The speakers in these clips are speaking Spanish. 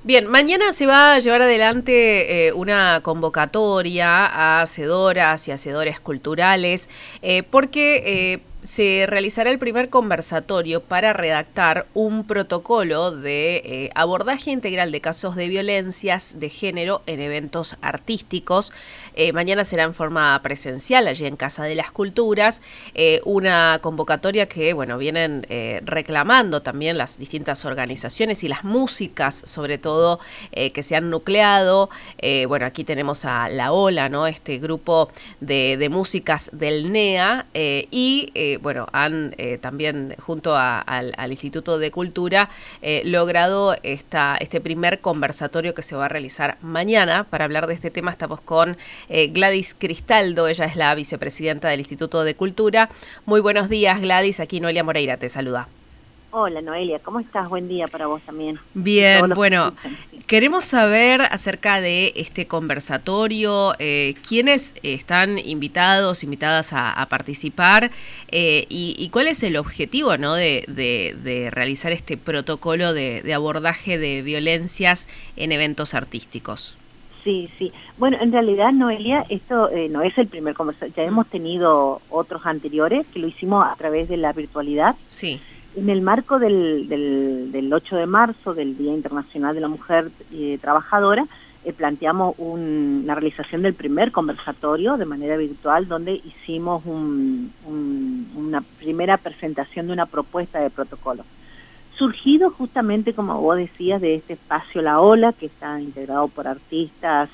Bien, mañana se va a llevar adelante una convocatoria a hacedoras y hacedores culturales porque se realizará el primer conversatorio para redactar un protocolo de abordaje integral de casos de violencias de género en eventos artísticos. Mañana será en forma presencial, allí en Casa de las Culturas, una convocatoria que, bueno, vienen reclamando también las distintas organizaciones y las músicas, sobre todo, que se han nucleado. Bueno, aquí tenemos a La Ola, ¿no? Este grupo de músicas del NEA bueno, han también junto al Instituto de Cultura logrado este primer conversatorio que se va a realizar mañana. Para hablar de este tema estamos con Gladys Cristaldo, ella es la vicepresidenta del Instituto de Cultura. Muy buenos días, Gladys, aquí Noelia Moreira te saluda. Hola Noelia, ¿cómo estás? Buen día para vos también. Bien, bueno, queremos saber acerca de este conversatorio, quiénes están invitadas a participar y cuál es el objetivo, ¿no? de realizar este protocolo de abordaje de violencias en eventos artísticos. Sí. Bueno, en realidad, Noelia, esto no es el primer conversatorio. Ya hemos tenido otros anteriores que lo hicimos a través de la virtualidad. Sí. En el marco del 8 de marzo, del Día Internacional de la Mujer Trabajadora, planteamos la realización del primer conversatorio de manera virtual, donde hicimos una primera presentación de una propuesta de protocolo. Surgido justamente, como vos decías, de este espacio La Ola, que está integrado por artistas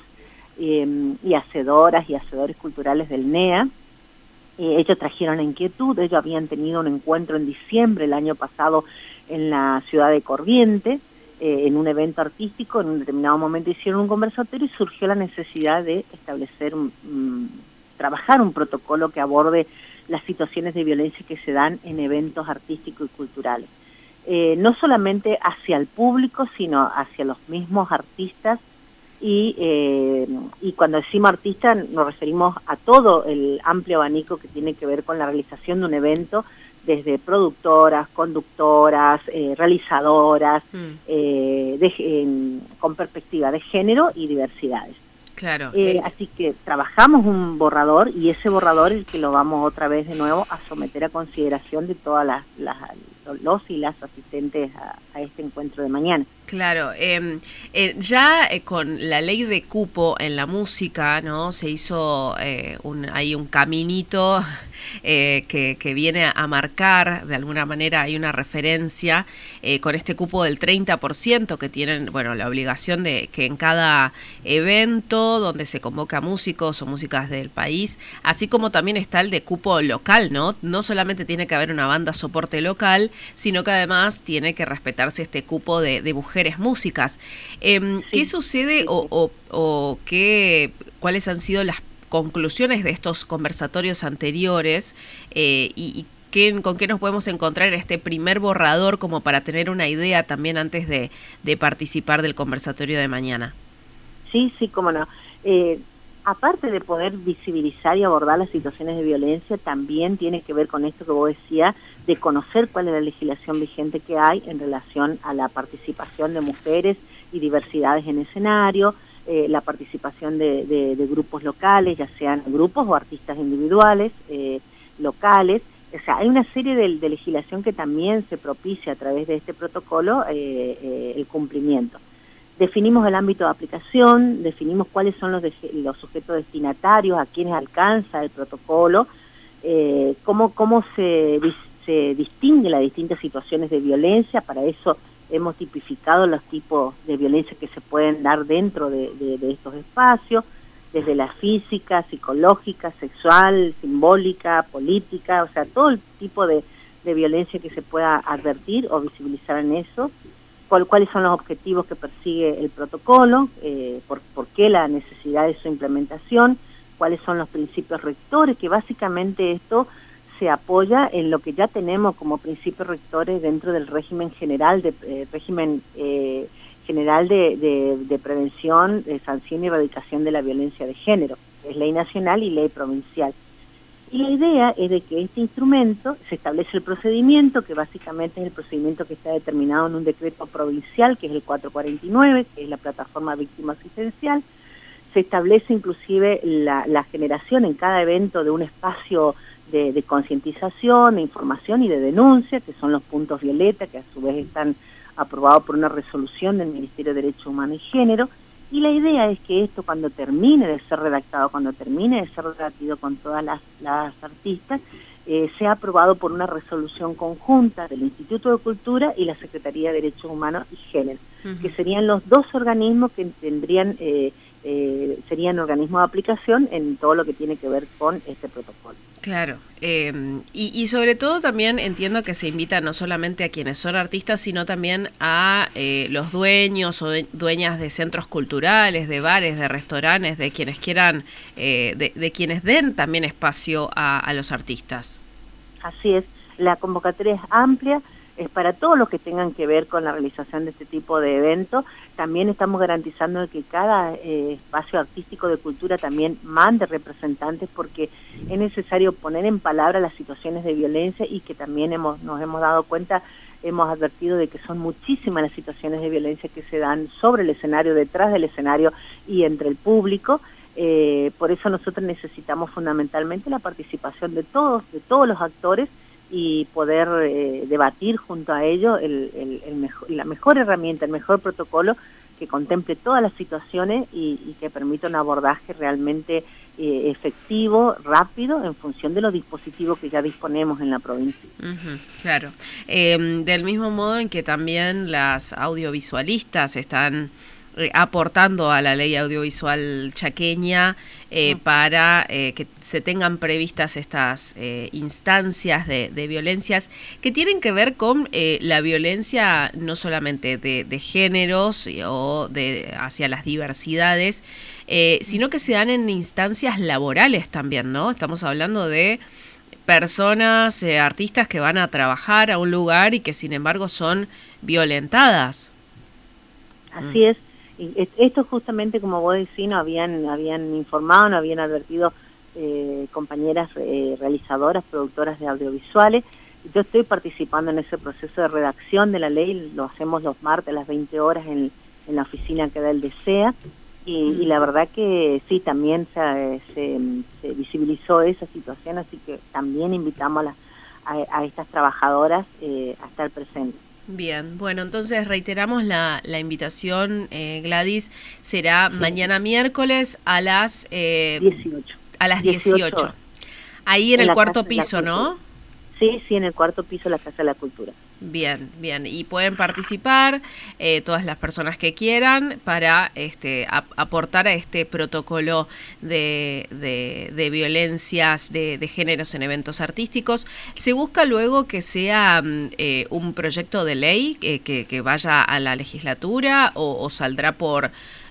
y hacedoras y hacedores culturales del NEA. Ellos trajeron la inquietud, ellos habían tenido un encuentro en diciembre el año pasado en la ciudad de Corrientes, en un evento artístico. En un determinado momento hicieron un conversatorio y surgió la necesidad de establecer, trabajar un protocolo que aborde las situaciones de violencia que se dan en eventos artísticos y culturales. No solamente hacia el público, sino hacia los mismos artistas. Y cuando decimos artista nos referimos a todo el amplio abanico que tiene que ver con la realización de un evento, desde productoras, conductoras, realizadoras, con perspectiva de género y diversidades. Claro. Así que trabajamos un borrador y ese borrador es el que lo vamos otra vez de nuevo a someter a consideración de todas los y las asistentes a este encuentro de mañana. Claro, ya con la ley de cupo en la música, ¿no? Se hizo hay un caminito que viene a marcar, de alguna manera hay una referencia con este cupo del 30% que tienen, bueno, la obligación de que en cada evento donde se convoca músicos o músicas del país, así como también está el de cupo local, ¿no? No solamente tiene que haber una banda soporte local, sino que además tiene que respetarse este cupo de mujeres músicas. ¿Qué sucede o cuáles han sido las conclusiones de estos conversatorios anteriores y con qué nos podemos encontrar en este primer borrador como para tener una idea también antes de participar del conversatorio de mañana? Sí, cómo no. Aparte de poder visibilizar y abordar las situaciones de violencia, también tiene que ver con esto que vos decías, de conocer cuál es la legislación vigente que hay en relación a la participación de mujeres y diversidades en escenario, la participación de grupos locales, ya sean grupos o artistas individuales, locales. O sea, hay una serie de legislación que también se propicia a través de este protocolo el cumplimiento. Definimos el ámbito de aplicación, definimos cuáles son los sujetos destinatarios, a quienes alcanza el protocolo, cómo se distingue las distintas situaciones de violencia. Para eso hemos tipificado los tipos de violencia que se pueden dar dentro de estos espacios, desde la física, psicológica, sexual, simbólica, política, o sea, todo el tipo de violencia que se pueda advertir o visibilizar en eso. Cuáles son los objetivos que persigue el protocolo, por qué la necesidad de su implementación, cuáles son los principios rectores, que básicamente esto se apoya en lo que ya tenemos como principios rectores dentro del régimen general de prevención, de sanción y erradicación de la violencia de género, es ley nacional y ley provincial. Y la idea es de que este instrumento, se establece el procedimiento, que básicamente es el procedimiento que está determinado en un decreto provincial, que es el 449, que es la plataforma víctima asistencial. Se establece inclusive la generación en cada evento de un espacio de concientización, de información y de denuncia, que son los puntos violeta, que a su vez están aprobados por una resolución del Ministerio de Derechos Humanos y Género. Y la idea es que esto, cuando termine de ser redactado, cuando termine de ser debatido con todas las artistas, sea aprobado por una resolución conjunta del Instituto de Cultura y la Secretaría de Derechos Humanos y Género, que serían los dos organismos que tendrían serían organismos de aplicación en todo lo que tiene que ver con este protocolo. Claro, y sobre todo también entiendo que se invita no solamente a quienes son artistas, sino también a los dueños o dueñas de centros culturales, de bares, de restaurantes, de quienes quieran, de quienes den también espacio a los artistas. Así es, la convocatoria es amplia, es para todos los que tengan que ver con la realización de este tipo de eventos. También estamos garantizando que cada espacio artístico de cultura también mande representantes, porque es necesario poner en palabra las situaciones de violencia y que también nos hemos dado cuenta, hemos advertido de que son muchísimas las situaciones de violencia que se dan sobre el escenario, detrás del escenario y entre el público. Por eso nosotros necesitamos fundamentalmente la participación de todos los actores y poder debatir junto a ellos la mejor herramienta, el mejor protocolo que contemple todas las situaciones y que permita un abordaje realmente efectivo, rápido, en función de los dispositivos que ya disponemos en la provincia. Claro. Del mismo modo en que también las audiovisualistas están aportando a la ley audiovisual chaqueña para que se tengan previstas estas instancias de violencias que tienen que ver con la violencia no solamente de géneros o hacia las diversidades, sino que se dan en instancias laborales también, ¿no? Estamos hablando de personas, artistas que van a trabajar a un lugar y que sin embargo son violentadas. Así es. Esto justamente, como vos decís, nos habían informado, nos habían advertido compañeras realizadoras, productoras de audiovisuales. Yo estoy participando en ese proceso de redacción de la ley, lo hacemos los martes a las 20 horas en la oficina que da el DESEA, y la verdad que sí, también se visibilizó esa situación, así que también invitamos a estas trabajadoras a estar presentes. Bien, bueno, entonces reiteramos la invitación, Gladys, será mañana miércoles a las 18. A las 18. Ahí en el cuarto piso, ¿no? Sí, en el cuarto piso de la Casa de la Cultura. Bien, bien, y pueden participar todas las personas que quieran para aportar a este protocolo de violencias de géneros en eventos artísticos. Se busca luego que sea un proyecto de ley que vaya a la legislatura o saldrá por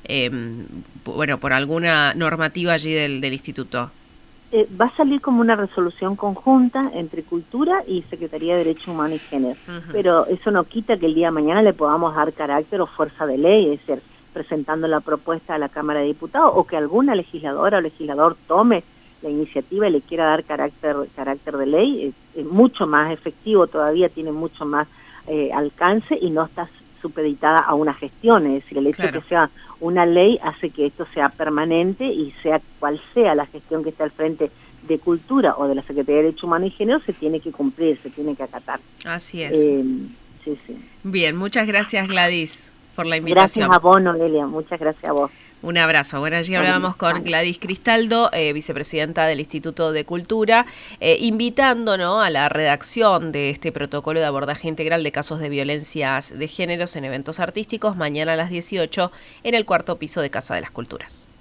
alguna normativa allí del instituto. Va a salir como una resolución conjunta entre Cultura y Secretaría de Derechos Humanos y Género, pero eso no quita que el día de mañana le podamos dar carácter o fuerza de ley, es decir, presentando la propuesta a la Cámara de Diputados, o que alguna legisladora o legislador tome la iniciativa y le quiera dar carácter de ley. Es mucho más efectivo, todavía tiene mucho más alcance y no está supeditada a una gestión, es decir, el hecho de que sea una ley hace que esto sea permanente y sea cual sea la gestión que esté al frente de Cultura o de la Secretaría de Derechos Humanos y Género, se tiene que cumplir, se tiene que acatar. Así es. Sí. Bien, muchas gracias, Gladys, por la invitación. Gracias a vos, Noelia, muchas gracias a vos. Un abrazo. Bueno, allí hablábamos con Gladys Cristaldo, vicepresidenta del Instituto de Cultura, invitando, ¿no?, a la redacción de este protocolo de abordaje integral de casos de violencias de géneros en eventos artísticos, mañana a las 18 en el cuarto piso de Casa de las Culturas.